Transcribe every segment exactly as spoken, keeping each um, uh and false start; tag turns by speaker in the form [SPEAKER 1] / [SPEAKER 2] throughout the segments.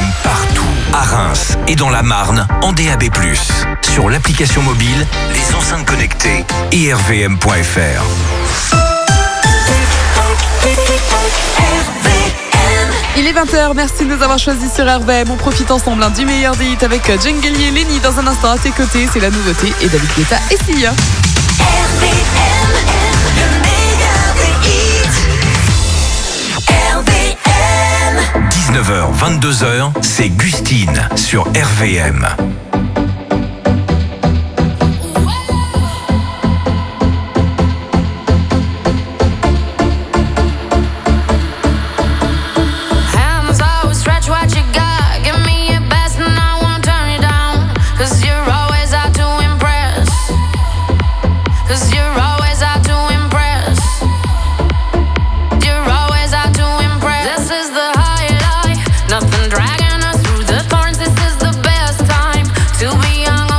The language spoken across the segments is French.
[SPEAKER 1] M partout, à Reims et dans la Marne, en D A B plus, sur l'application mobile, les enceintes connectées et r v m point f r.
[SPEAKER 2] Il est vingt heures, merci de nous avoir choisis sur R V M. On profite ensemble hein, du meilleur des hits avec Djengeli et Lenny dans un instant à tes côtés. C'est la nouveauté et David Guetta et Sia.
[SPEAKER 3] R V M, le meilleur des hits. R V M.
[SPEAKER 1] dix-neuf heures, vingt-deux heures, c'est Gustine sur R V M.
[SPEAKER 4] Dragging us through the thorns, this is the best time to be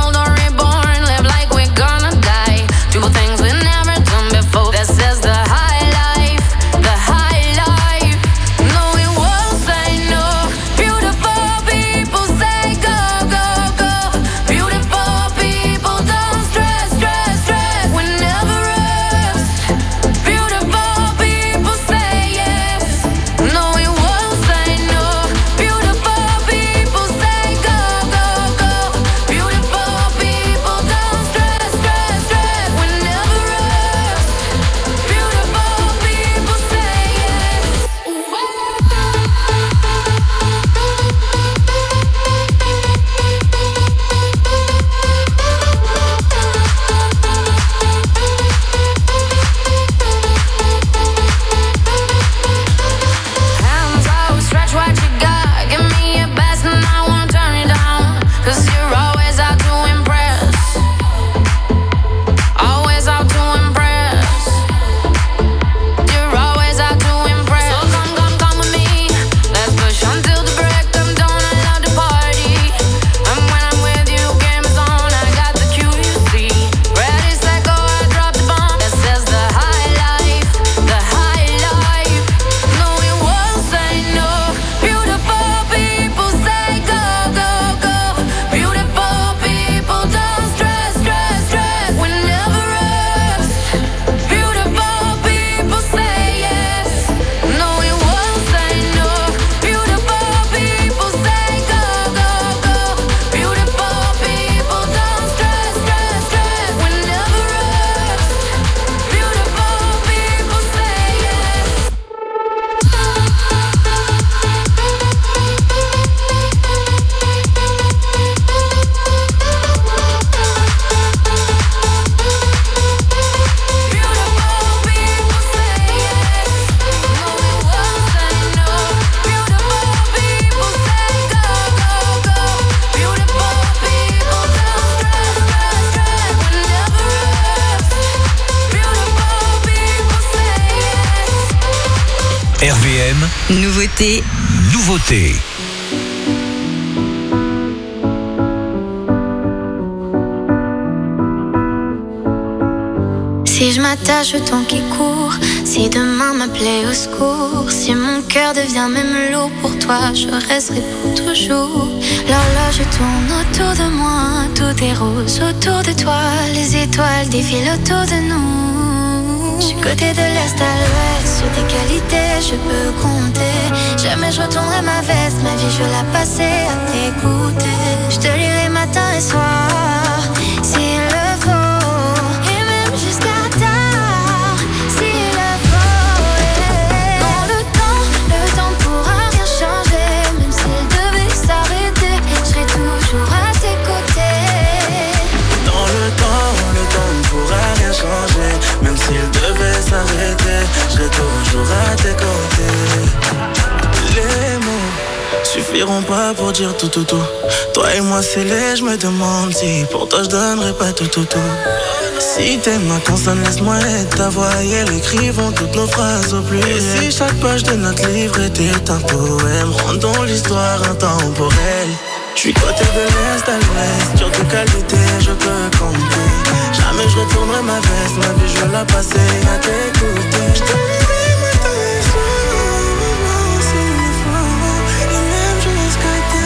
[SPEAKER 1] R V M,
[SPEAKER 5] nouveauté,
[SPEAKER 1] nouveauté.
[SPEAKER 6] Si je m'attache au temps qui court, si demain m'appelait au secours, si mon cœur devient même lourd pour toi, je resterai pour toujours. L'horloge tourne autour de moi, tout est rose autour de toi, les étoiles défilent autour de nous. Je suis côté de l'est à l'ouest, sur tes qualités je peux compter. Jamais je retournerai ma veste, ma vie je veux la passer à t'écouter. Je te lirai matin et soir, s'il le faut, et même jusqu'à tard, s'il le faut. Dans le temps, le temps ne pourra rien changer, même s'il devait s'arrêter, je serai toujours à tes côtés.
[SPEAKER 7] Dans le temps, le temps ne pourra rien changer, même s'il devait s'arrêter, je serai toujours à tes côtés. Les mots suffiront pas pour dire tout tout tout. Toi et moi c'est laid, je me demande si pour toi je donnerais pas tout tout tout. Si t'aimes ma consonne, laisse-moi être ta voix et écrivons toutes nos phrases au pluriel. Et si chaque page de notre livre était un poème, rendons l'histoire intemporelle. J'suis côté de l'est à l'ouest, sur tes qualités je peux compter. Jamais je retournerai ma veste, ma vie je veux la passer à t'écouter. J'te lirai matin et soir, s'il le faut, et même jusqu'à terre.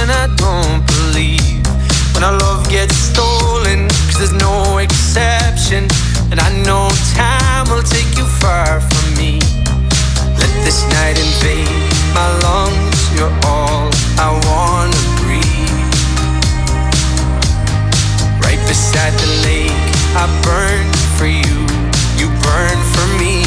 [SPEAKER 5] and I don't believe when our love gets stolen, cause there's no exception. And I know time will take you far from me. Let this night invade my lungs. You're all I wanna breathe. Right beside the lake, I burn for you, you burn for me.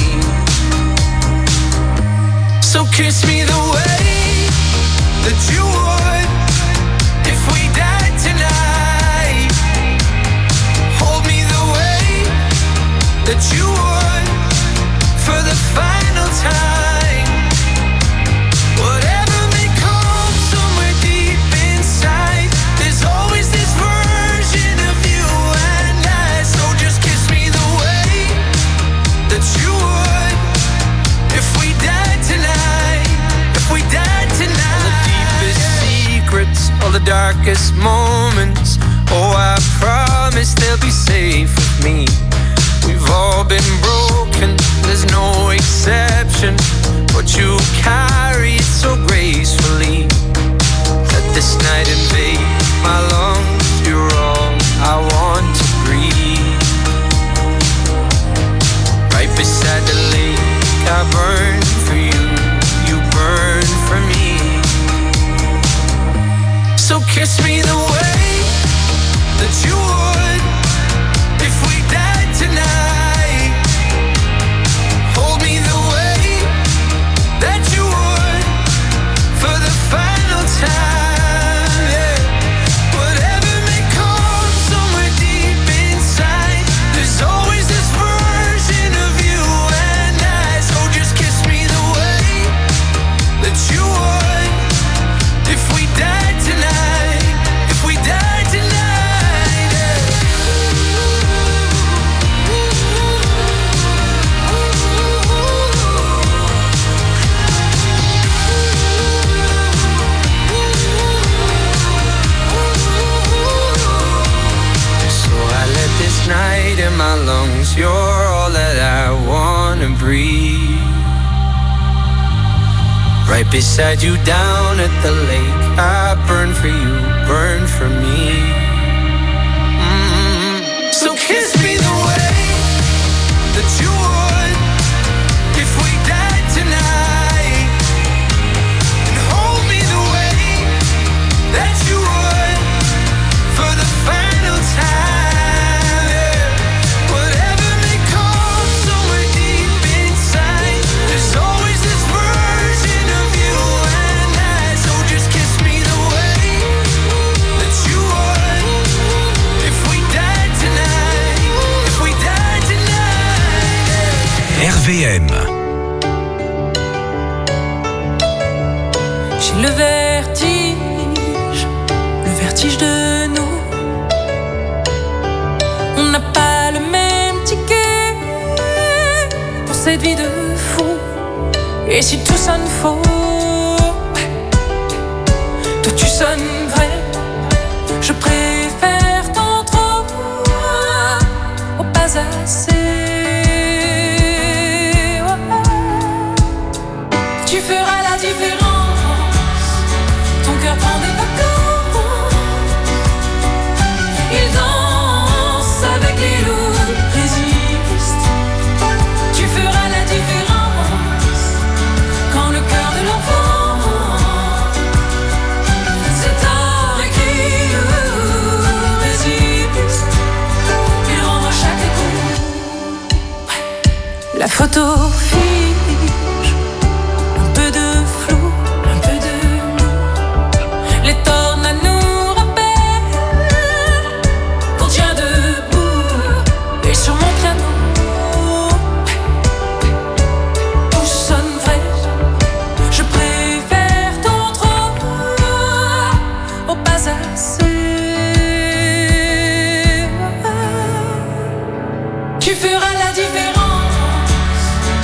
[SPEAKER 5] So kiss me the way that you would if we died tonight. Hold me the way that you would for the final time. Whatever may come somewhere deep inside, there's always this version of you and I. So just kiss me the way that you would if we died tonight. If we died tonight. All the deepest secrets, all the darkest moments, oh, I promise they'll be safe with me. We've all been broken, there's no exception, but you carry it so gracefully. Let this night invade my lungs. You're all I want to breathe. Right beside the lake, I burn for you, you burn for me. So kiss me the way that you would if we died tonight. Hold me the way that you would for the final time, yeah. Whatever may come somewhere deep inside, there's always this version of you and I. So just kiss me the way that you would if we died tonight. If we died tonight, yeah. So I let this night in my lungs. You're all that I wanna breathe. Right beside you down at the lake, I burn for you, burn for me. Mm-hmm. So kiss me the way that you would if we died tonight. And hold me the way that you would for the final time, yeah. Whatever may come somewhere deep inside, there's always this version of you and I. So just kiss me the way that you would if we died tonight. If we died tonight, yeah.
[SPEAKER 1] R V M.
[SPEAKER 8] J'ai le vertige, le vertige de nous. On n'a pas le même ticket pour cette vie de fou. Et si tout sonne faux, toi tu sonnes vrai. Je préfère ton trop au pas assez. Tu feras la différence. Ton cœur prend des vacances. Il danse avec les loups, résiste. Tu feras la différence. Quand le cœur de l'enfant c'est tard et qui résiste. Il rend à chaque coup. La photo fige. Un peu de flou, un peu de nous. Les tornades nous rappellent qu'on tient debout. Et sur mon piano, tout sonne vrai. Je préfère ton trop au pas assez. Tu feras la différence.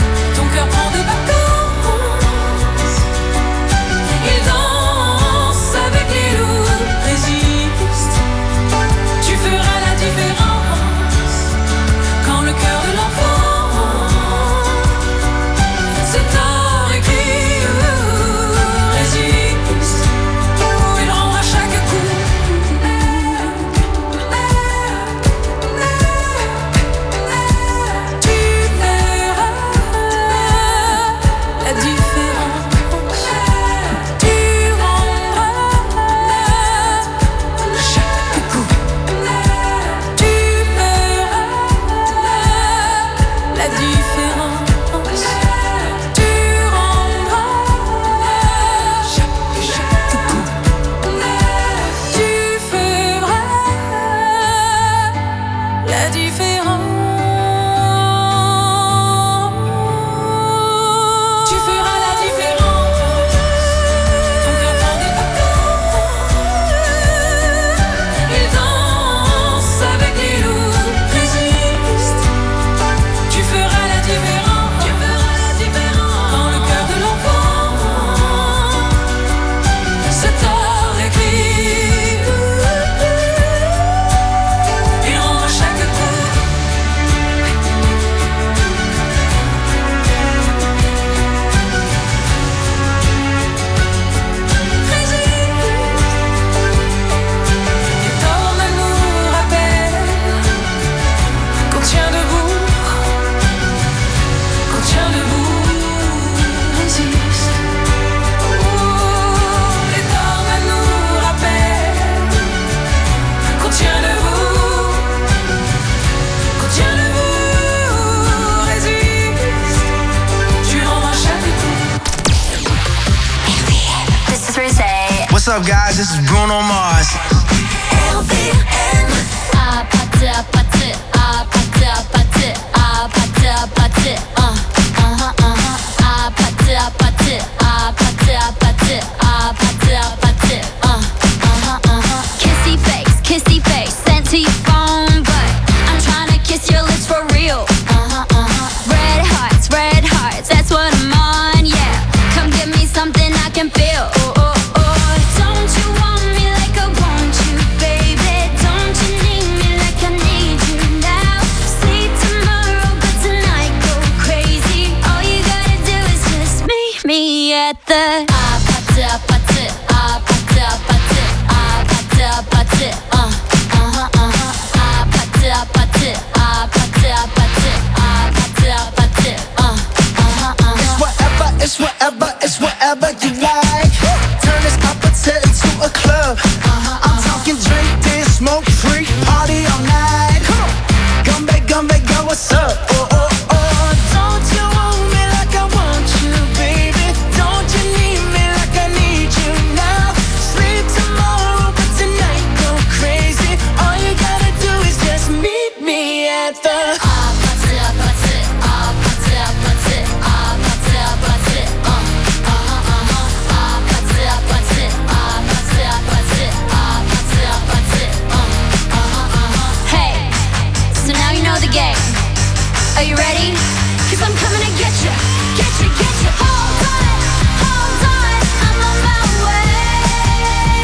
[SPEAKER 9] What's up, guys? This is Bruno Mars.
[SPEAKER 3] R V M.
[SPEAKER 6] Ah, pâté, ah, pâté, ah, pâté, ah, pâté, ah, pâté, ah, pâté, uh, uh-huh, uh-huh. Ah, pâté, ah, pâté, ah, pâté, ah, pâté, ah, pâté, ah, pâté, uh, uh-huh, uh-huh. Kissy face, kissy face, sent to your phone, but I'm trying to kiss your lips for real. Uh-huh, uh-huh. Red hearts, red hearts, that's what I'm on, yeah. Come give me something I can feel. Oh, oh, oh. Don't you want me like I want you, baby? Don't you need me like I need you now? Sleep tomorrow, but tonight go crazy. All you gotta do is just meet me at the ah, pâté, ah, pâté, ah, pâté, ah, pâté, ah, pâté, ah, pâté, uh, uh-huh, uh-huh. Ah, pâté, ah, pâté, ah, pâté, ah, pâté, ah, pâté, ah, pâté, uh, uh-huh, uh-huh.
[SPEAKER 10] It's whatever, it's whatever, it's whatever you like. Turn this opposite into a club. I'm talking drink, dance, smoke, free, party all night. Come on, Gumbe, Gumbe, go, what's up? Oh, oh, oh. Don't you want me like I want you, baby? Don't you need me like I need you now? Sleep tomorrow, but tonight go crazy. All you gotta do is just meet me at the
[SPEAKER 6] Ah, pâté, ah, pâté, ah, pâté, ah, pâté, ah, pâté, ah, pâté, uh, uh-huh, uh-huh. Ah, pâté, ah, pâté, ah, pâté, ah, pâté, ah, pâté, ah, pâté, uh, uh-huh, uh-huh. Hey, so now you know the game. Are you ready? 'Cause I'm coming to get you, get you, get you. Hold on, hold on, I'm on my way.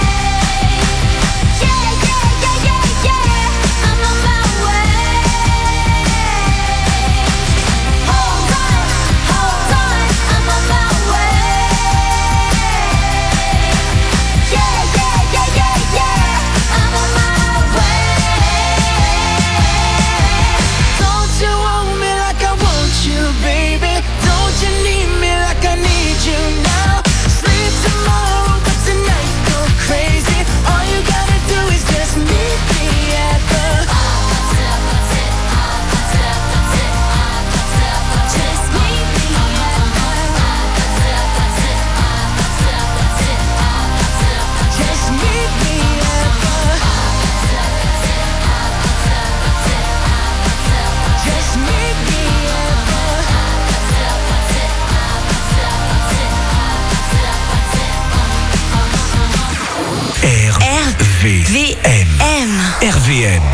[SPEAKER 6] Yeah, yeah, yeah, yeah, yeah, I'm on my way. Hold on, hold on, I'm on my way. Yeah, yeah, yeah, yeah, yeah, I'm on my way.
[SPEAKER 10] Don't you want me like I want you, baby? Don't you need me like I need you now? Sleep tomorrow, but tonight go crazy. All you gotta do is just meet me at the
[SPEAKER 6] Just meet me at
[SPEAKER 10] Just meet me at the Just meet me at the
[SPEAKER 1] R V M. R V M.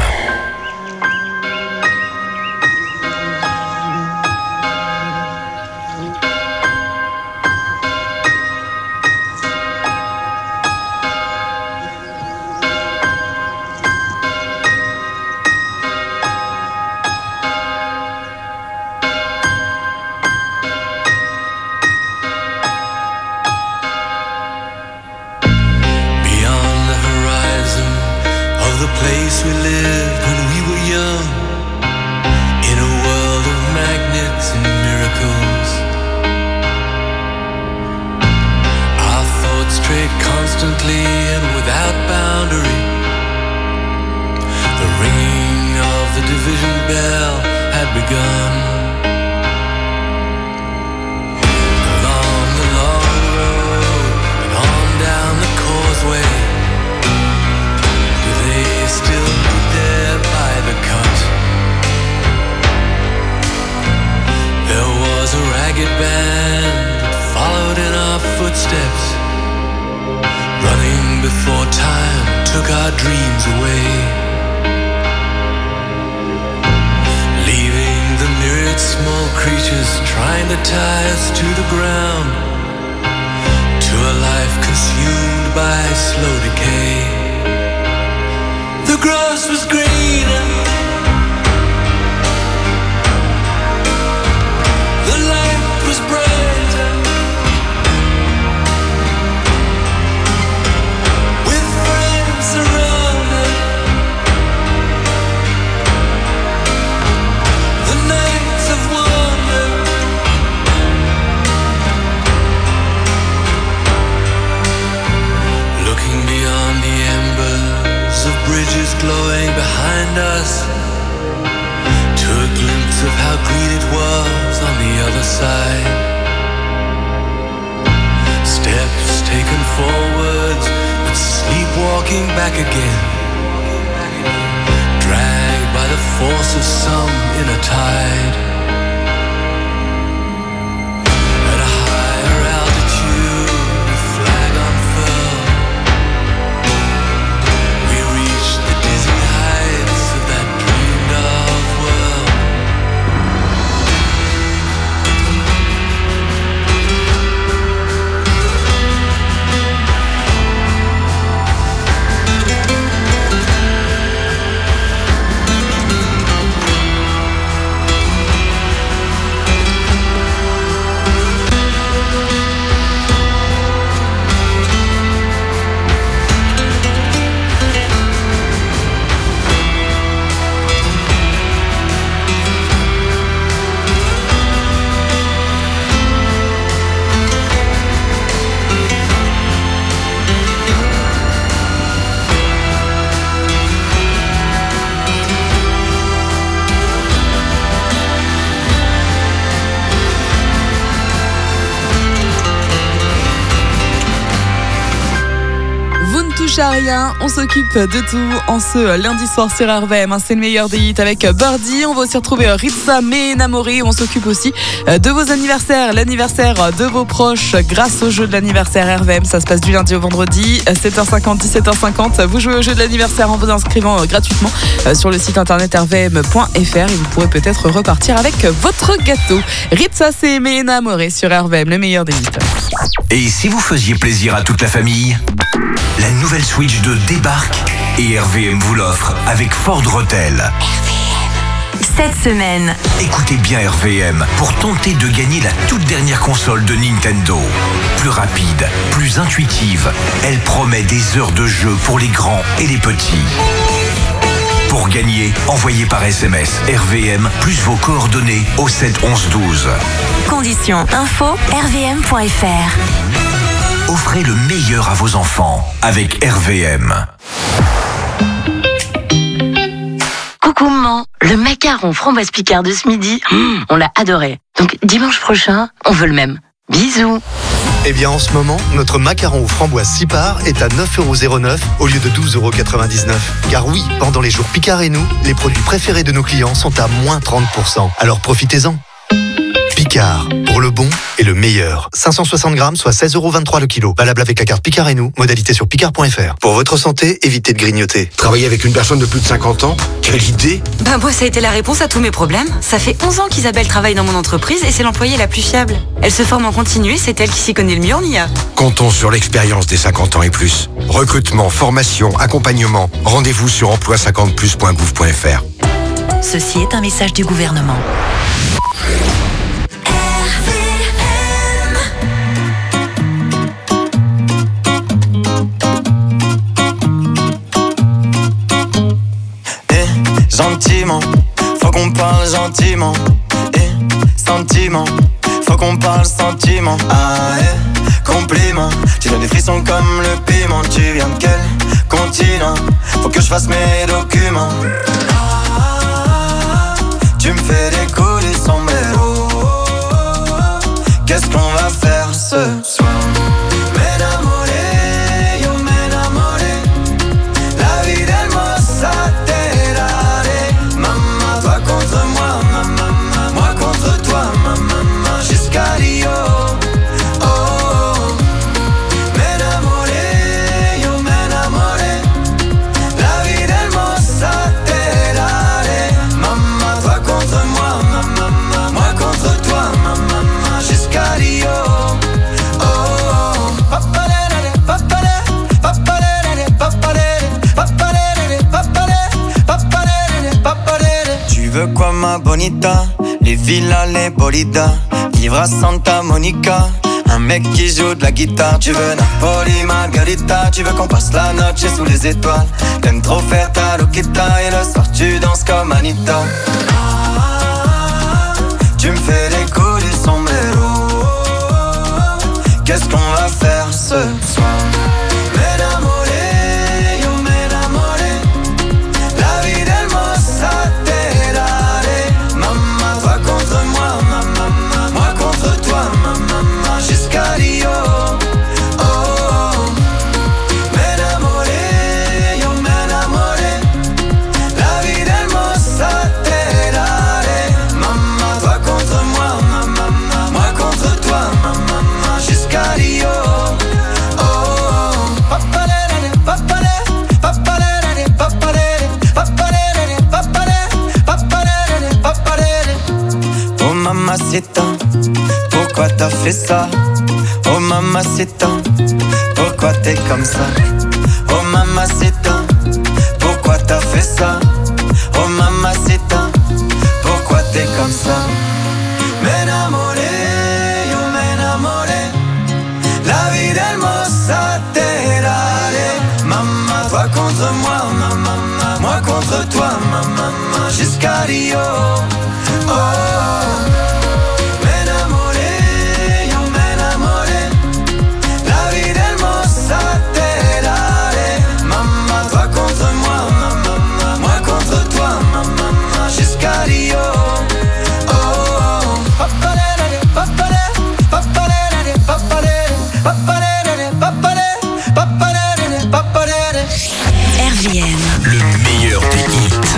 [SPEAKER 7] Beyond the horizon of the place we lived when we were young, in a world of magnets and miracles, our thoughts strayed constantly and without boundary. The ringing of the division bell had begun. Along the long road and on down the causeway, do they still be there by the cut? There was a ragged band that followed in our footsteps, running before time took our dreams away, leaving the myriad small creatures trying to tie us to the ground, to a life consumed by slow decay. The grass was greener, the light was brighter, with friends around it. The nights of wonder, looking beyond the embers of bridges glowing behind us, to a glimpse of how green it was on the other side. Steps taken forwards
[SPEAKER 11] walking back again, dragged by the force of some inner tide. At a higher altitude, the flag unfurled. We reached the dizzy heights of that dreamed of world.
[SPEAKER 2] À rien, on s'occupe de tout en ce lundi soir sur R V M, hein, c'est le meilleur des hits avec Birdie. On va aussi retrouver Ritza, mais enamoré. On s'occupe aussi de vos anniversaires, l'anniversaire de vos proches grâce au jeu de l'anniversaire R V M. Ça se passe du lundi au vendredi, sept heures cinquante, dix-sept heures cinquante. Vous jouez au jeu de l'anniversaire en vous inscrivant gratuitement sur le site internet r v m point f r et vous pourrez peut-être repartir avec votre gâteau. Ritza, c'est mais enamoré sur R V M, le meilleur des hits.
[SPEAKER 1] Et si vous faisiez plaisir à toute la famille, la nouvelle Switch deux débarque et R V M vous l'offre avec Ford Rotel.
[SPEAKER 12] Cette semaine,
[SPEAKER 1] écoutez bien R V M pour tenter de gagner la toute dernière console de Nintendo. Plus rapide, plus intuitive, elle promet des heures de jeu pour les grands et les petits. Pour gagner, envoyez par S M S R V M plus vos coordonnées au sept onze douze.
[SPEAKER 12] Conditions info r v m point f r.
[SPEAKER 1] Offrez le meilleur à vos enfants avec R V M.
[SPEAKER 13] Coucou maman, le macaron framboise Picard de ce midi, mmh, on l'a adoré. Donc dimanche prochain, on veut le même. Bisous.
[SPEAKER 14] Eh bien en ce moment, notre macaron aux framboises six parts est à neuf euros zéro neuf au lieu de douze euros quatre-vingt-dix-neuf. Car oui, pendant les jours Picard et nous, les produits préférés de nos clients sont à moins trente pour cent. Alors profitez-en. Picard, pour le bon et le meilleur. cinq cent soixante grammes, soit seize euros vingt-trois le kilo. Valable avec la carte Picard et nous. Modalité sur picard point f r. Pour votre santé, évitez de grignoter.
[SPEAKER 15] Travailler avec une personne de plus de cinquante ans? Quelle idée!
[SPEAKER 16] Ben moi, ça a été la réponse à tous mes problèmes. Ça fait onze ans qu'Isabelle travaille dans mon entreprise et c'est l'employée la plus fiable. Elle se forme en continu et c'est elle qui s'y connaît le mieux en I A.
[SPEAKER 15] Comptons sur l'expérience des cinquante ans et plus. Recrutement, formation, accompagnement. Rendez-vous sur emploi cinquante plus point gouv point f r.
[SPEAKER 12] Ceci est un message du gouvernement.
[SPEAKER 17] Gentiment, faut qu'on parle gentiment. Eh, sentiment, faut qu'on parle sentiment. Ah, eh, compliment, tu donnes des frissons comme le piment. Tu viens de quel continent? Faut que je fasse mes documents. Ah, tu me fais décoller sombrero. Qu'est-ce qu'on va faire ce soir? Tu veux quoi ma bonita? Les villas, les bolidas. Vivre à Santa Monica. Un mec qui joue de la guitare. Tu veux Napoli, Margarita. Tu veux qu'on passe la noche sous les étoiles. T'aimes trop faire ta loquita. Et le soir tu danses comme Anita. Ah, tu me fais décoller sombrero. Qu'est-ce qu'on va faire ce soir? fait ça? Oh mamacita, pourquoi t'es comme ça? Oh mamacita, pourquoi t'as fait ça? Oh mamacita, pourquoi t'es comme ça? M'enamoré, yo m'enamoré, la vida hermosa te daré. Maman, toi contre moi, maman, moi contre toi, maman, jusqu'à Rio. Oh, m'enamoré, yo m'enamoré, la vida hermosa te daré. Maman, toi contre moi, maman, moi contre toi, maman, jusqu'à Rio.
[SPEAKER 12] R V M,
[SPEAKER 1] le meilleur des hits.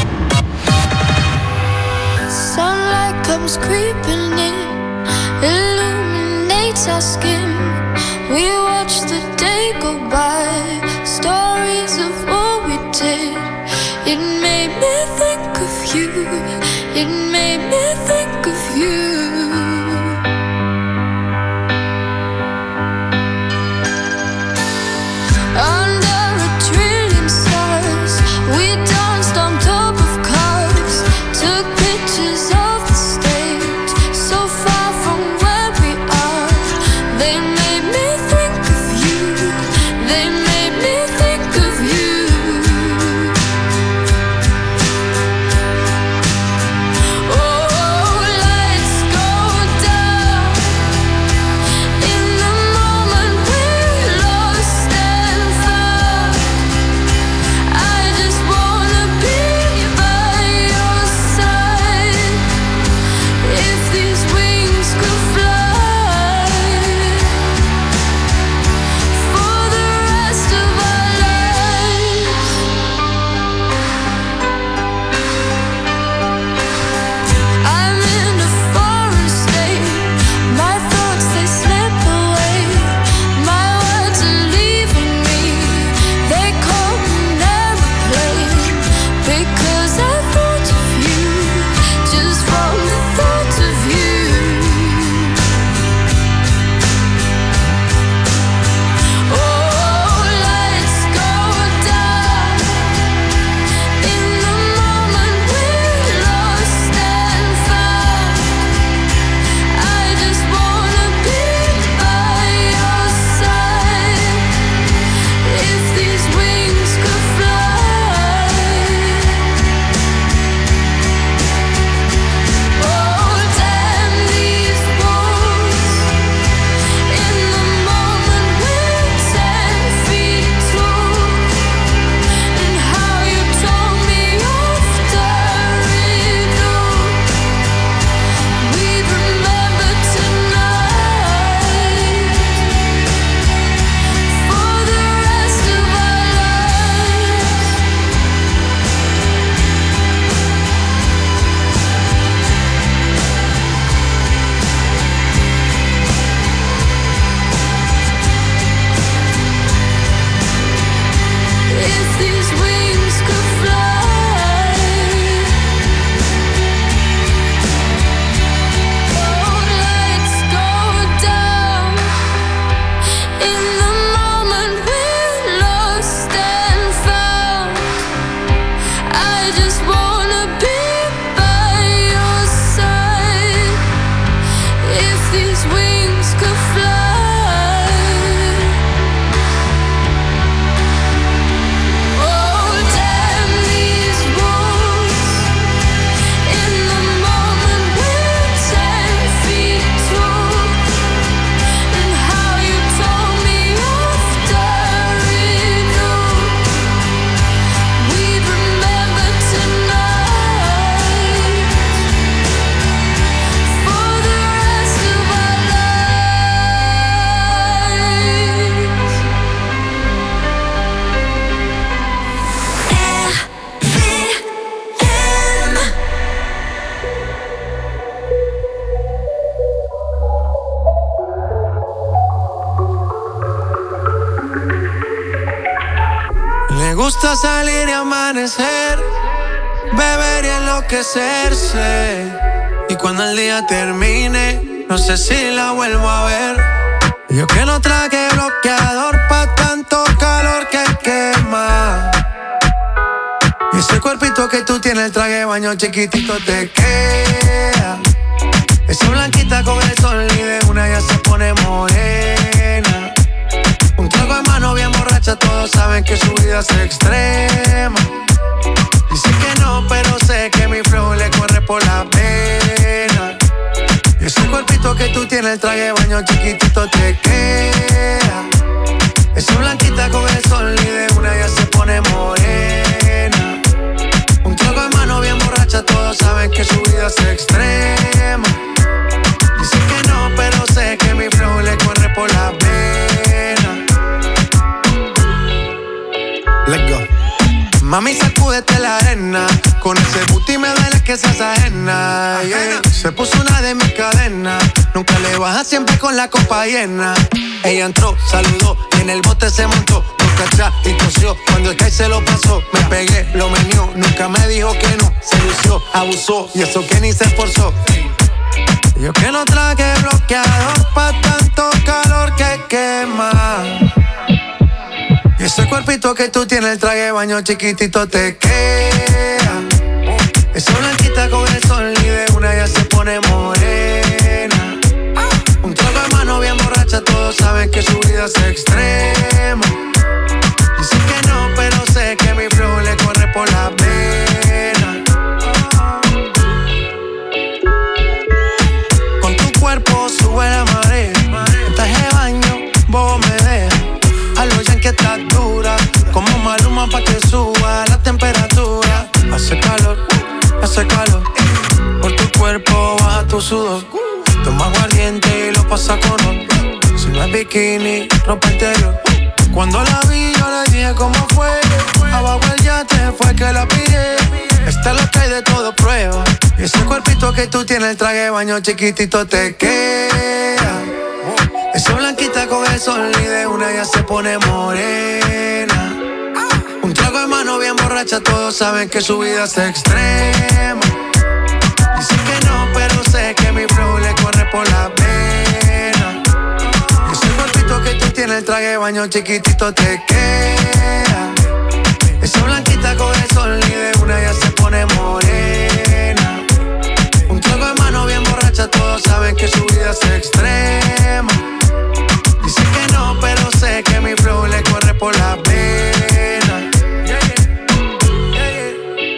[SPEAKER 6] Sunlight comes creeping in, illuminates our skin. We watch the day go by, stories of what we did. It made me think of you, it made me think of you. Under a trillion stars, we danced on top of cars, took pictures of the stage, so far from where we are. They made me think of you, they made me think of you. Oh, lights go down, in the moment we're lost and found. I just wanna be by your side. If these wings could fly for the rest of our lives. I'm in a foreign state, my thoughts they slip away, my words are leaving me, they come in airplane, because I thought of you, just from the thought of you. Oh, lights go down, in the moment we're lost and found. I just wanna be by your side. If these wings could fly. Oh, damn these walls. In the moment we're ten feet tall. And how you told me off the riddle. We'd remember tonight for the rest of our lives. If these wings could fly. Oh, lights go down, in the moment we're lost and found. I just wanna be by your side. If these wings could fly. Oh, damn these walls. In the moment we're ten feet tall. And how you told me off the riddle. We'd remember tonight for the rest of our
[SPEAKER 5] Le gusta salir y amanecer, beber y enloquecerse. Y cuando el día termine,
[SPEAKER 18] no sé si la vuelvo a ver. Yo que no traje bloqueador pa' tanto calor que quema. Y ese cuerpito que tú tienes, el traje de baño chiquitito te queda. Esa blanquita con el sol y de una ya se pone morena. Un trago de mano bien borracha, todos saben que su vida es extrema. Dice que no, pero sé que mi flow le corre por la pena. Y ese cuerpito que tú tienes, el traje de baño chiquitito te queda. Esa blanquita con el sol y de una ya se pone morena. Un trago de mano bien borracha, todos saben que su vida es extrema. Dice que no, pero sé que mi flow le corre por la pena. Let's go. Mami, sacúdete la arena. Con ese booty me duele que seas ajena, yeah. Se puso una de mis cadenas. Nunca le baja, siempre con la copa llena. Ella entró, saludó y en el bote se montó. Nunca atrás y tosió. Cuando el que se lo pasó, me pegué, lo menió. Nunca me dijo que no, se lució, abusó. Y eso que ni se esforzó. Yo que no traje bloqueador pa' tanto calor que quema. Y ese cuerpito que tú tienes, el traje de baño chiquitito te queda. Esa blanquita con el sol y de una ya se pone morena. Un trago de mano bien borracha, todos saben que su vida es extrema. Dice que no, pero sé que mi flow le corre por la pena. Con tu cuerpo sube la marea. En traje de baño, vos me dejas. A lo que estás dura, como Maluma pa' que suba la temperatura. Hace calor, hace calor. Por tu cuerpo baja tu sudor. Toma aguardiente y lo pasa con oro. Si no es bikini, ropa interior. Cuando la vi yo le dije cómo fue. Abajo el yate fue que la pillé. Esta es lo que hay de todo prueba. Y ese cuerpito que tú tienes, el traje de baño chiquitito te queda. Esa blanquita con el sol y de una ya se pone morena. Un trago de mano bien borracha, todos saben que su vida es extrema. Dice que no, pero sé que mi flow le corre por la pena. Y ese cuerpito que tú tienes, el traje de baño chiquitito te queda. Esa blanquita con el sol y de una ya se pone morena. Un trago de mano bien borracha, todos saben que su vida es extrema. Dice que no, pero sé que mi flow le corre por la pena. Yeah, yeah.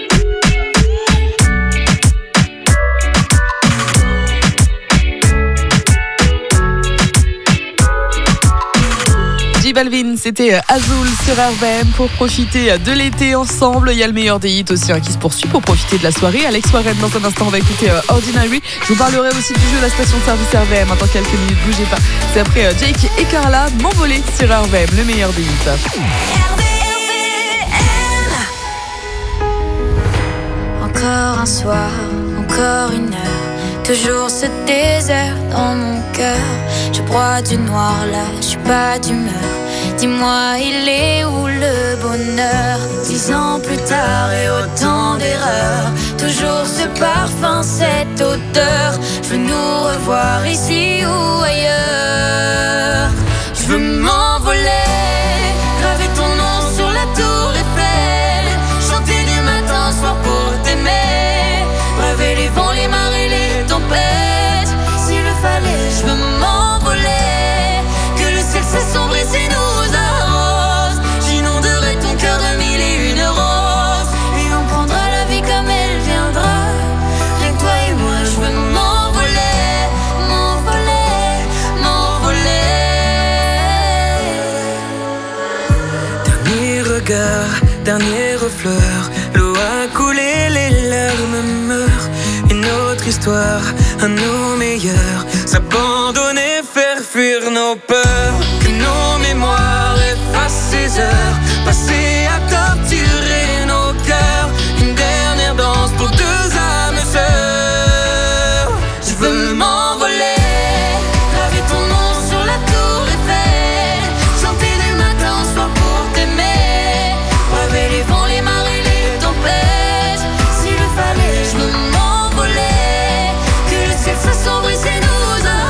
[SPEAKER 2] J Balvin, c'était Azul sur R V M pour profiter de l'été ensemble. Il y a le meilleur des hits aussi hein, qui se poursuit pour profiter de la soirée. Alex Warren, dans un instant, on va écouter euh, Ordinary. Je vous parlerai aussi du jeu de la station de service R V M. Dans quelques minutes, bougez pas. C'est après euh, Jake et Carla, M'envoler sur R V M, le meilleur des hits.
[SPEAKER 6] Encore un soir, encore une heure, toujours ce désert dans mon cœur. Je broie du noir là, je suis pas d'humeur. Dis-moi, il est où le bonheur? Dix ans plus tard et autant d'erreurs, toujours ce parfum, cette odeur. Je veux nous revoir ici ou ailleurs. Je veux m'envoler, graver ton nom sur la tour Eiffel, chanter du matin au soir pour t'aimer, braver les vents, les marées, les tempêtes. S'il le fallait, je veux m'envoler, que le ciel s'assombrit et nous arrose. J'inonderai ton cœur de mille et une roses, et on prendra la vie comme elle viendra. Rien que toi et moi, je veux m'envoler, m'envoler, m'envoler.
[SPEAKER 19] Dernier regard, dernière fleur, l'eau a coulé, les larmes meurent. Une autre histoire, à nos meilleurs, s'abandonner, faire fuir nos peurs. Que nos mémoires effacent ces heures passées à torturer nos cœurs. Une dernière danse pour deux âmes sœurs.
[SPEAKER 6] Je veux m'envoler, graver ton nom sur la tour Eiffel, chanter du matin au soir pour t'aimer, braver les vents, les marées, les tempêtes. S'il le fallait, je veux m'envoler, que le ciel s'assombrit et nous arrose.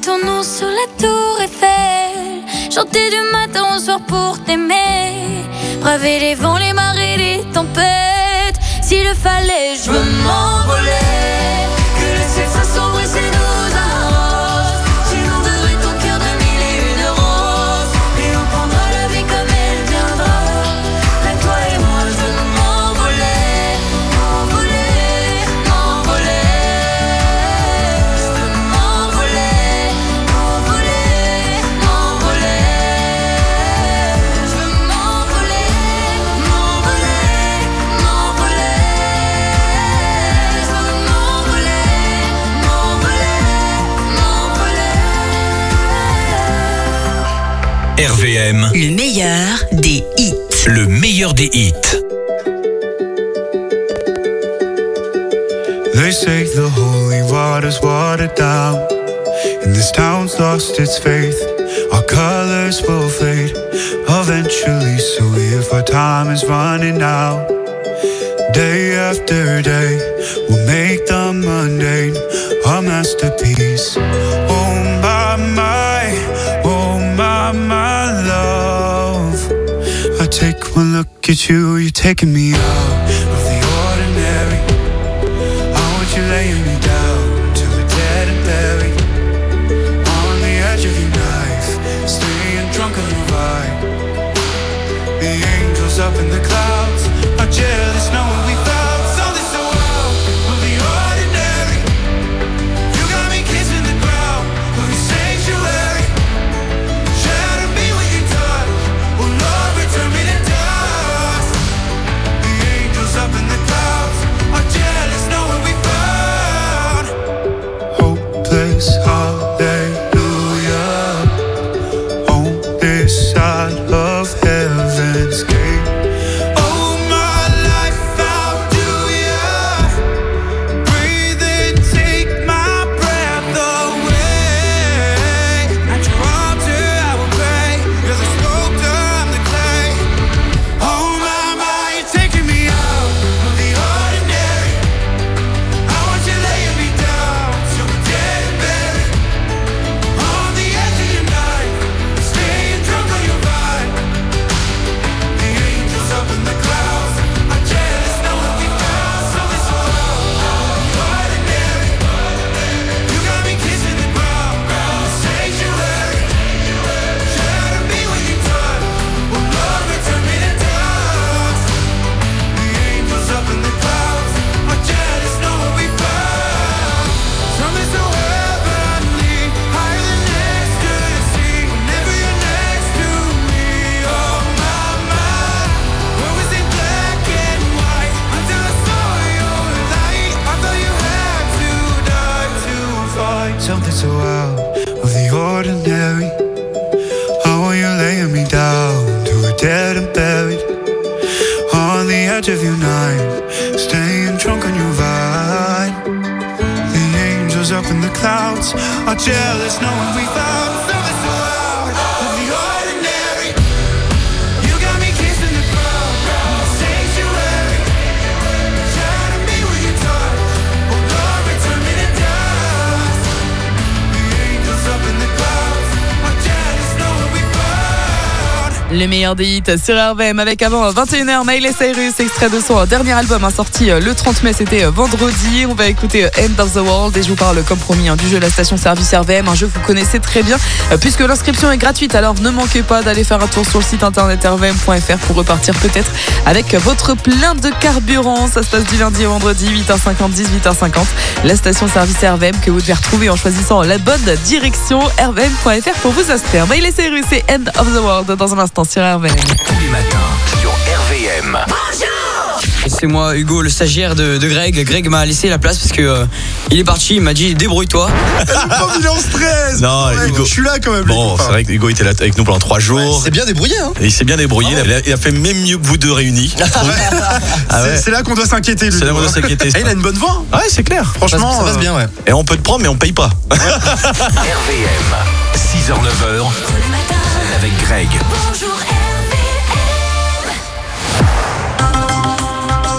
[SPEAKER 6] ton nom sur la tour Eiffel, chanter du matin au soir pour t'aimer, braver les vents, les marées, les tempêtes. S'il le fallait, je veux m'envoler, que le ciel soit sombre et c'est nous arrose. J'inonderai ton cœur de mille et une roses, et on prendra la vie comme elle viendra. Avec toi et moi, je veux m'envoler, m'envoler, m'envoler. Je veux m'envoler, m'envoler, m'envoler. Je veux m'envoler, m'envoler, m'envoler. Je veux m'envoler, m'envoler, m'envoler.
[SPEAKER 1] R V M,
[SPEAKER 12] Le meilleur des hits.
[SPEAKER 1] le meilleur des hits.
[SPEAKER 20] They say the holy water's watered down, and this town's lost its faith. Our colors will fade eventually, so if our time is running out, day after day, we'll make the mundane a masterpiece. Oh my, my, oh my, my love, I take one look at you, you're taking me out of the ordinary. You laying me down to a dead and buried on the edge of your knife, staying drunk on your vibe. The angels up in the clouds are jealous knowing we found something so out of the ordinary. You got me kissing the ground of your sanctuary. Shatter me when you touch, oh Lord, return me to dust. The angels up in the clouds are jealous knowing we found hopeless hallelujah on this side of heaven's gate. Oh my life, how do ya breathe and take my breath away? At your altar I will pray, you're the sculptor, I'm the clay. Oh my, my, you're taking me out of the ordinary. I want you laying me down so we're dead and buried on the edge of your night, staying drunk on your vibe. The angels up in the clouds are jealous knowing we found something so ordinary. You got me kissing the ground, sanctuary. Shatter me when you touch, oh Lord, return me to dust. The angels up in the clouds are jealous knowing we found something so heavenly, higher than ecstasy. Whenever you're next to me, oh my, my. What was in black and white until I saw your light? I thought you had to die to find something so out of the ordinary. How are you laying me down to a dead and buried on the edge of your night, staying drunk on your vibe. The angels up in the clouds are jealous knowing we found something so out of the ordinary. You got me kissing the ground, sanctuary. Shatter me when you touch, oh Lord, return me to dust. The angels up in the clouds are jealous knowing we found.
[SPEAKER 2] Les meilleurs des hits sur R V M avec avant vingt et une heures Miley Cyrus, extrait de son dernier album hein, sorti le trente mai, c'était vendredi. On va écouter End of the World et je vous parle comme promis hein, du jeu La Station Service R V M, un jeu que vous connaissez très bien euh, puisque l'inscription est gratuite, alors ne manquez pas d'aller faire un tour sur le site internet r v m point f r pour repartir peut-être avec votre plein de carburant. Ça se passe du lundi au vendredi, huit heures cinquante, dix-huit heures cinquante. La station service R V M que vous devez retrouver en choisissant la bonne direction r v m point f r pour vous inscrire. Miley Cyrus et End of the World dans un instant sur R V M.
[SPEAKER 1] Tous les matins sur R V M.
[SPEAKER 21] C'est moi Hugo, le stagiaire de, de Greg. Greg m'a laissé la place parce que euh, il est parti, il m'a dit débrouille-toi.
[SPEAKER 22] Il est en stress.
[SPEAKER 23] Non,
[SPEAKER 22] ouais,
[SPEAKER 23] Hugo.
[SPEAKER 22] Je suis là quand même.
[SPEAKER 23] Bon, c'est vrai que Hugo était là avec nous pendant trois jours.
[SPEAKER 22] Ouais, il s'est bien débrouillé. Hein.
[SPEAKER 23] Et il s'est bien débrouillé. Oh. Il, a, il a fait même mieux que vous deux réunis.
[SPEAKER 22] Ah ouais. C'est là qu'on doit s'inquiéter.
[SPEAKER 23] C'est là qu'on doit s'inquiéter.
[SPEAKER 22] Il a une bonne voix.
[SPEAKER 23] Ouais, c'est clair.
[SPEAKER 22] Franchement, ça, ça passe bien. Ouais.
[SPEAKER 23] Et on peut te prendre, mais on paye pas.
[SPEAKER 1] R V M, six heures neuf heures avec Greg.
[SPEAKER 6] Bonjour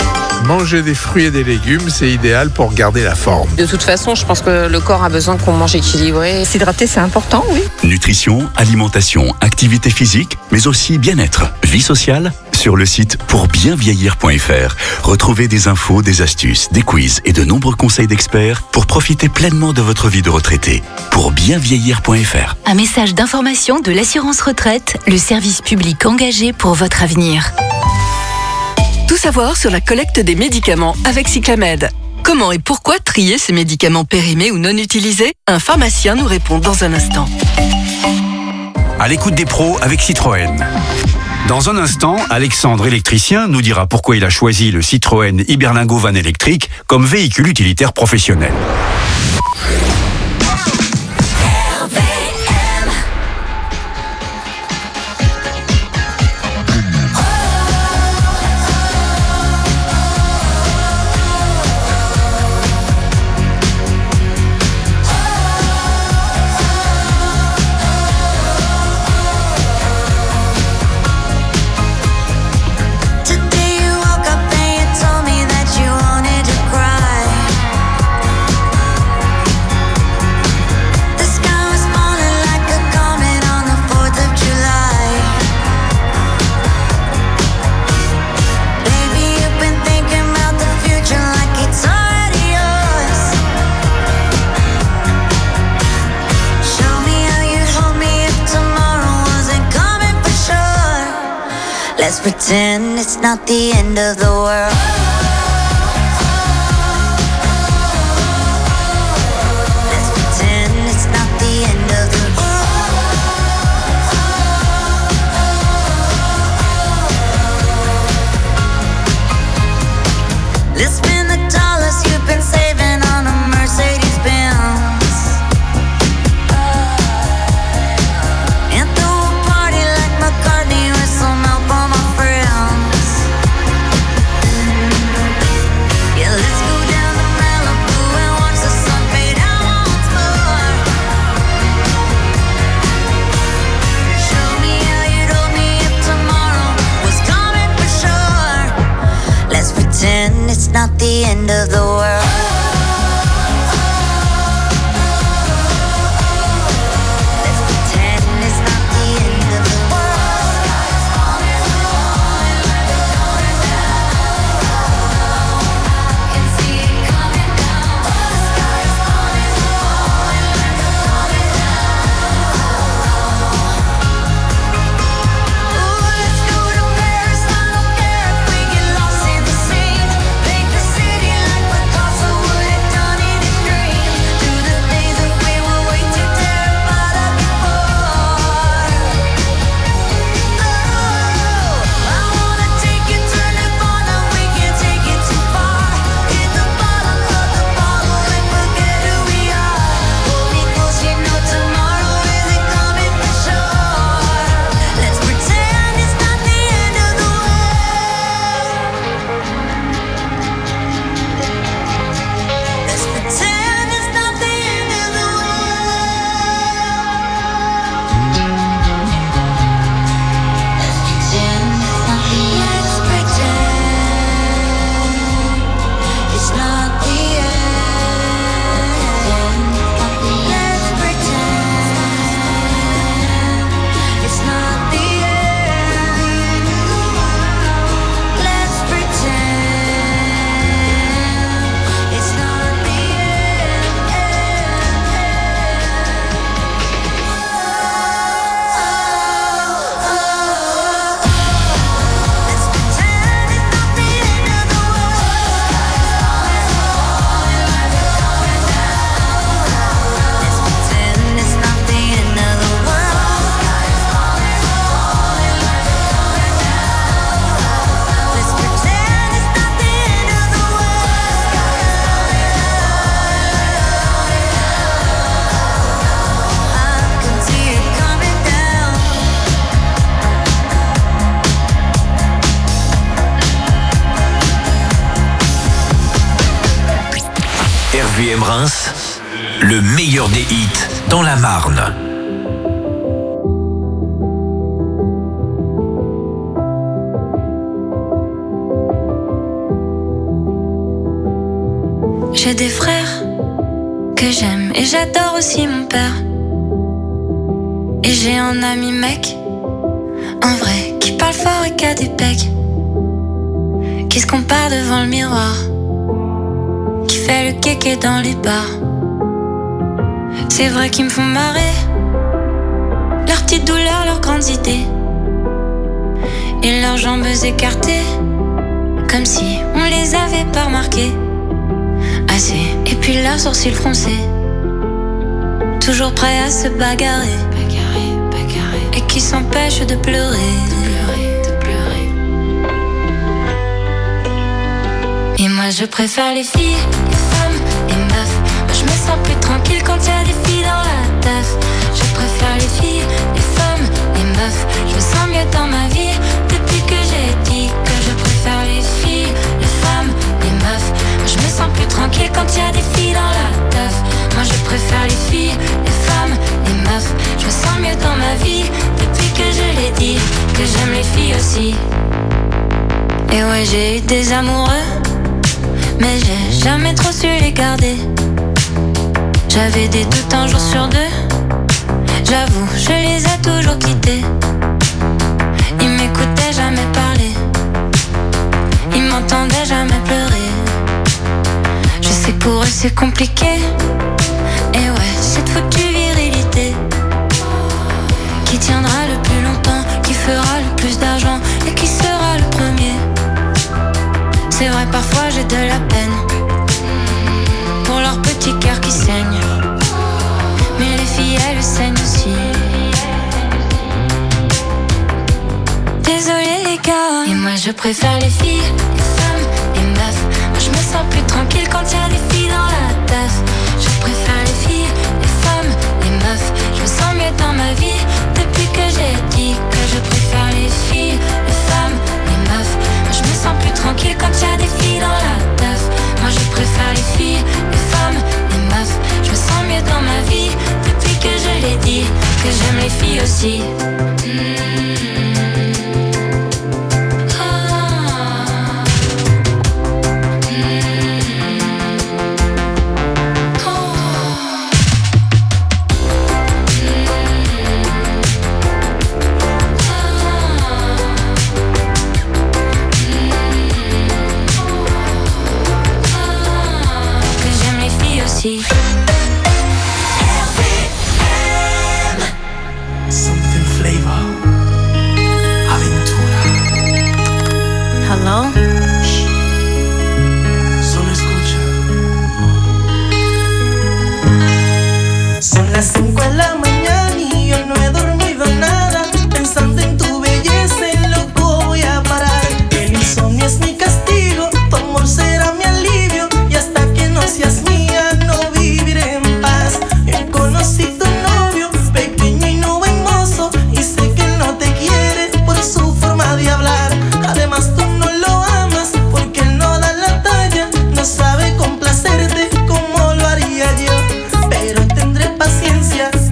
[SPEAKER 4] manger des fruits et des légumes, c'est idéal pour garder la forme.
[SPEAKER 8] De toute façon, je pense que le corps a besoin qu'on mange équilibré. S'hydrater, c'est important, oui.
[SPEAKER 9] Nutrition, alimentation, activité physique, mais aussi bien-être, vie sociale. Sur le site pour bien vieillir point f r, retrouvez des infos, des astuces, des quiz et de nombreux conseils d'experts pour profiter pleinement de votre vie de retraité. pour bien vieillir point f r.
[SPEAKER 12] Un message d'information de l'assurance retraite, le service public engagé pour votre avenir.
[SPEAKER 24] Tout savoir sur la collecte des médicaments avec Cyclamed. Comment et pourquoi trier ces médicaments périmés ou non utilisés? Un pharmacien nous répond dans un instant.
[SPEAKER 1] À l'écoute des pros avec Citroën. Dans un instant, Alexandre, électricien, nous dira pourquoi il a choisi le Citroën Iberlingo Van électrique comme véhicule utilitaire professionnel.
[SPEAKER 6] Let's pretend it's not the end of the world. Let's pretend it's not the end of the world. Let's spend the dollars you've been saving on a Mercedes Benz. And throw a party like McCartney with some help on my friends. Yeah, let's go down to Malibu and watch the sun fade out once more. Show me how you'd hold me if tomorrow was coming for sure. Let's pretend it's not the end of the world. Let's pretend it's not the end of the world. Can see it coming down. The sky's falling, falling like a coming down. Ooh, let's go to Paris. I don't care if we get lost in the sand. Paint the city like Picasso would have done in his dream. Through the days that we were way too terrified of before. Oh, I wanna take you to Nirvana. We can't take it too far. Hit the bottom of the bottle and forget who we are. Hold me close, you know tomorrow isn't coming for sure. Let's pretend it's not the end of the world. Let's pretend it's not the end of the It's not the end. Let's pretend it's not the end. Let's pretend it's not the Pretend it's not the end of the world. Let's pretend it's not the end of the world. I can see it coming down.
[SPEAKER 1] R V M Reims, le meilleur des hits dans la Marne.
[SPEAKER 6] J'ai des frères que j'aime et j'adore aussi mon père. Et j'ai un ami mec, un vrai, qui parle fort et qui a des pecs, qui se compare devant le miroir, qui fait le kéké dans les bars. C'est vrai qu'ils me font marrer, leurs petites douleurs, leurs grandes idées, et leurs jambes écartées, comme si on les avait pas remarquées. Assez, et puis leurs sourcils froncés, toujours prêts à se bagarrer, bagarrer, bagarrer, et qui s'empêchent de pleurer, de pleurer, de pleurer. Et moi je préfère les filles, les femmes, les meufs. Moi je me sens plus tranquille quand y a des filles dans la teuf. Je préfère les filles, les femmes, les meufs. Je me sens mieux dans ma vie depuis que j'ai dit que je préfère les filles, les femmes, les meufs. Moi je me sens plus tranquille quand y a des filles dans la teuf. Moi je préfère les filles, les femmes, les meufs. Je me sens mieux dans ma vie depuis que je l'ai dit que j'aime les filles aussi. Et ouais, j'ai eu des amoureux, mais j'ai jamais trop su les garder. J'avais des doutes un jour sur deux, j'avoue, je les ai toujours quittés. Ils m'écoutaient jamais parler, ils m'entendaient jamais pleurer. Je sais que pour eux c'est compliqué, et ouais, cette foutue virilité qui tiendra le plus longtemps, qui fera le plus d'argent et qui sera le premier. C'est vrai, parfois j'ai de la peine pour leur petit cœur qui saigne, mais les filles elles saignent aussi. Désolée les gars. Et moi je préfère les filles, les femmes, les meufs. Moi je me sens plus tranquille quand y a des filles dans la teuf. Je préfère les filles, les femmes, les meufs. Je me sens mieux dans ma vie depuis que j'ai dit que je préfère les filles, les femmes, les meufs. Moi je me sens plus tranquille quand y a des filles dans la teuf. Moi je préfère les filles, les femmes, les meufs. Je me sens mieux dans ma vie depuis que je l'ai dit que j'aime les filles aussi. Mmh.
[SPEAKER 20] Something flavor. Aventura.
[SPEAKER 12] Hello?
[SPEAKER 20] Solo escucha. Son las cinco de la mañana y yo no he dormido nada. Pensando en tu belleza, en loco voy a parar. El insomnio es mi castigo, tu amor será mi alivio. Y hasta que no seas mía, no viviré en paz. Yo conocí tu novio, pequeño y no buen mozo, y sé que él no te quiere por su forma de hablar. Además tú no lo amas porque él no da la talla, no sabe complacerte como lo haría yo. Pero tendré paciencia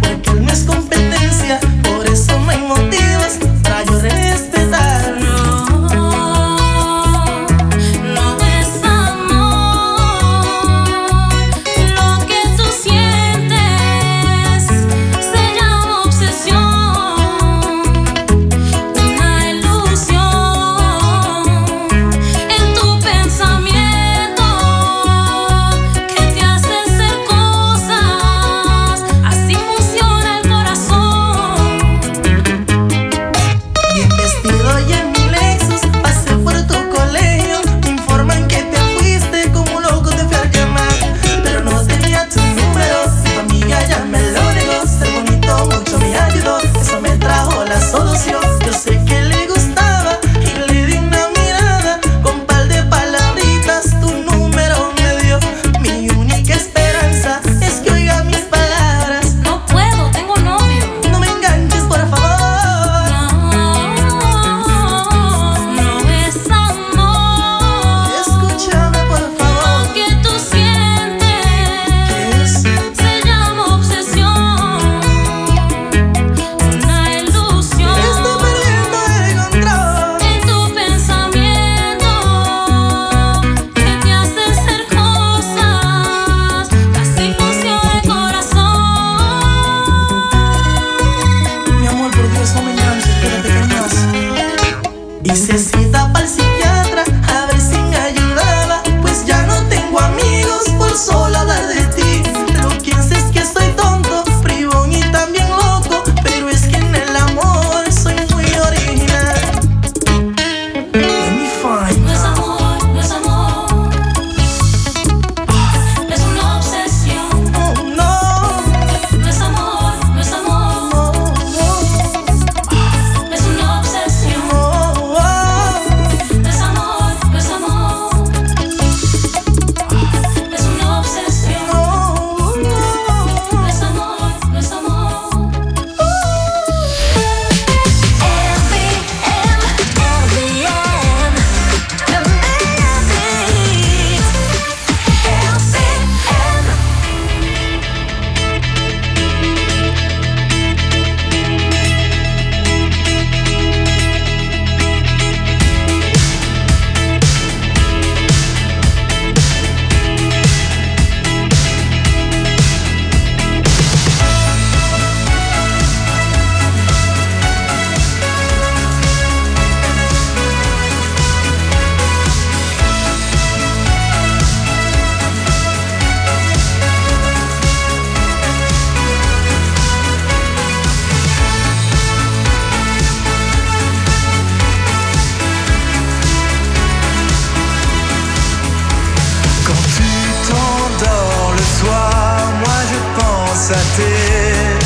[SPEAKER 5] face à tes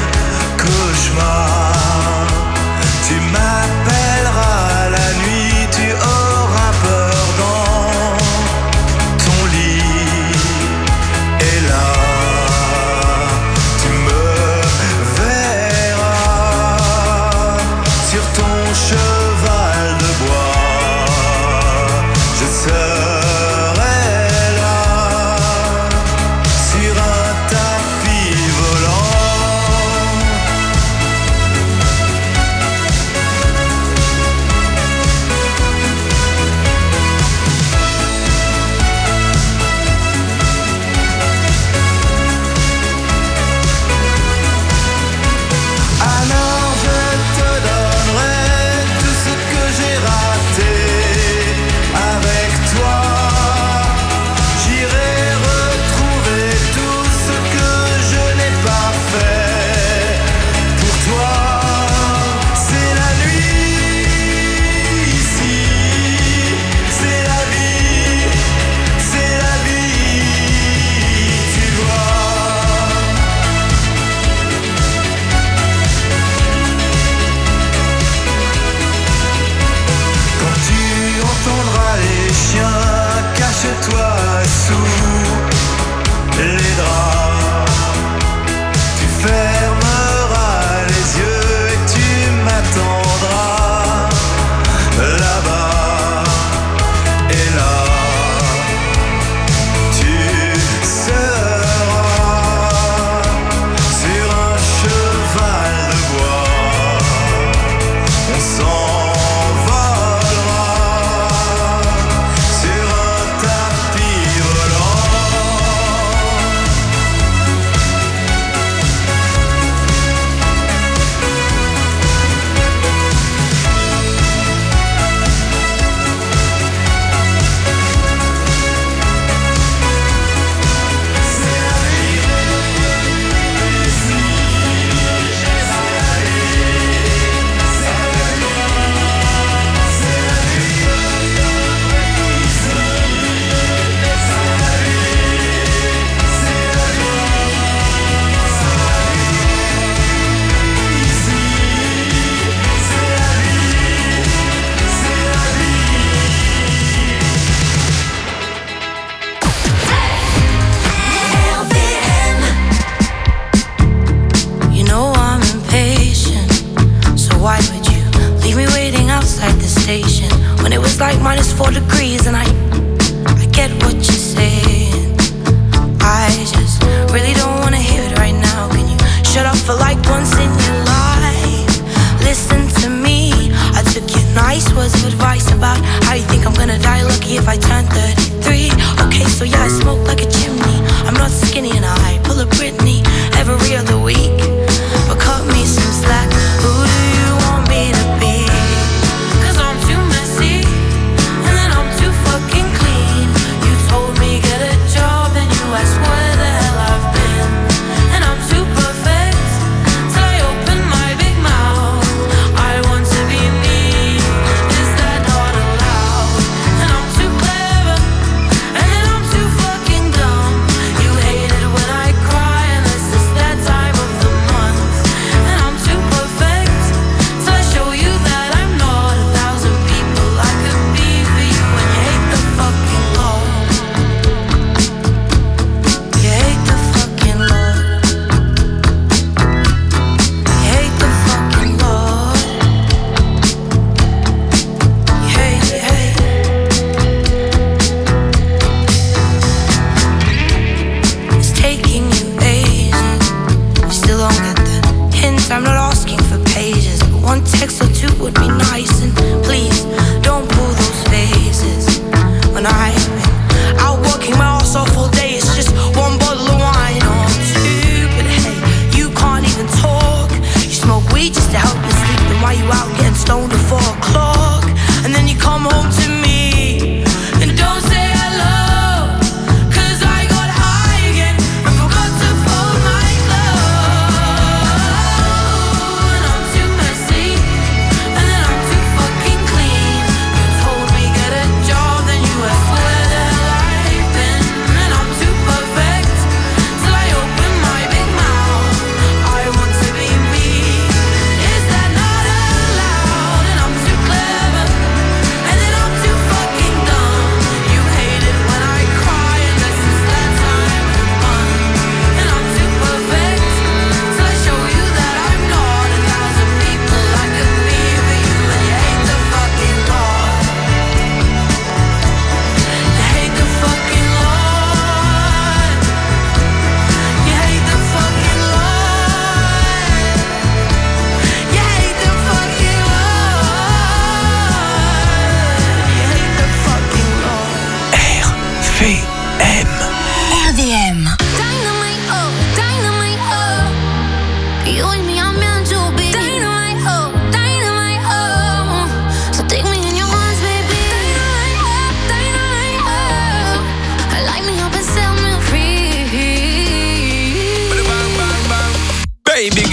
[SPEAKER 5] cauchemars. Tu m'appelleras la nuit, tu auras peur dans ton lit. Et là, tu me verras sur ton cheval de bois. Je serai là sur un tapis volant.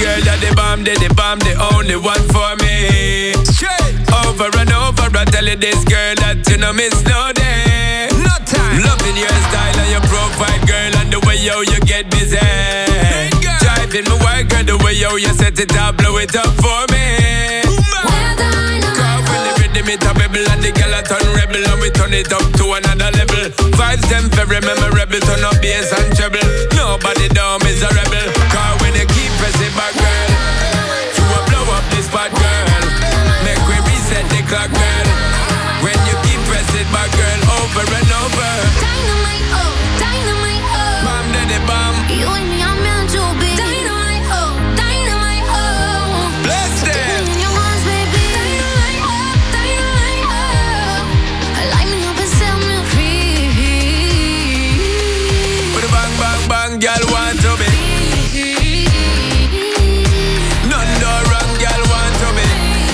[SPEAKER 3] girl that the bomb, the, the bomb, the only one for me. Straight over and over, I tell you this girl that you know miss no day. No time. Loving your style and your profile, girl, and the way yo you get busy. Driving my work, girl, the way yo you set it up, blow it up for me. Cause when the rhythm it a rebel and the girl a turn rebel and we turn it up to another level. Vibes them very memorable, turn up bass and treble. Nobody down is a rebel. Cause when you keep pressing back, girl, you will blow up this spot, girl. Make we reset the clock, girl. When you keep pressing back, girl, over and over.
[SPEAKER 6] Dynamite, oh, dynamite, oh.
[SPEAKER 3] Bomb, daddy, bomb.
[SPEAKER 6] You and me are meant to be. Dynamite, oh, dynamite, oh.
[SPEAKER 3] Bless them.
[SPEAKER 6] Take me in your arms, baby. Dynamite, oh, dynamite, oh. Light me up and set me free.
[SPEAKER 3] With a bang, bang, bang, girl want to be. None no wrong, girl want to be.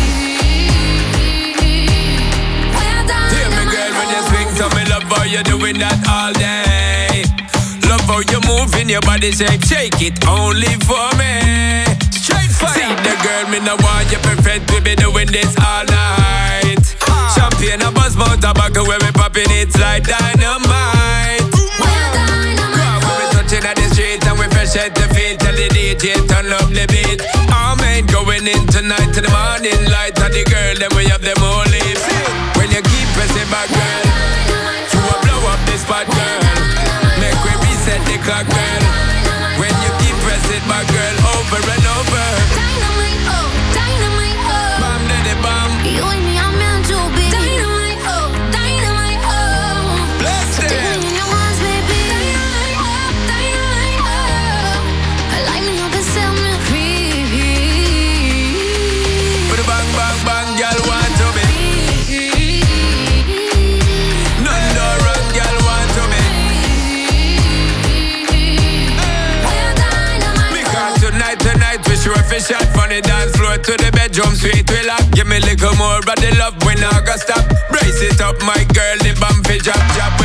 [SPEAKER 3] Hear me, girl, when you swing, so me love how you doing that all day. Love how you moving your body shape, shake it only for me. Straight fire. See the girl, me no want you perfect, we be doing this all night. Champagne and buzz mouth tobacco, where we popping it's like dynamite. Touching at the street and we fresh at the feet. Tell the D J turn up the beat. Amen, going in tonight to the morning light. And the girl, then we have them all lips. When you keep pressing back, girl, you will blow up this spot, girl. Make we reset the clock, girl. When you keep pressing back, girl, over and over.
[SPEAKER 6] Dynamite, oh, dynamite, oh.
[SPEAKER 3] Bomb, daddy, bomb.
[SPEAKER 6] You and me are meant to be. Dynamite, oh, dynamite, oh.
[SPEAKER 3] Bless them.
[SPEAKER 6] Take me in your arms, baby. Dynamite, oh, dynamite, oh. Light me up and set me free.
[SPEAKER 3] With a bang, bang, bang, girl want to be. None no wrong, girl want to be. Because tonight, tonight we sure fish out from the dance floor to the bedroom sweet we lock. Give me a little more of the love when I go stop. Brace it up, my girl, the bum fi drop, drop.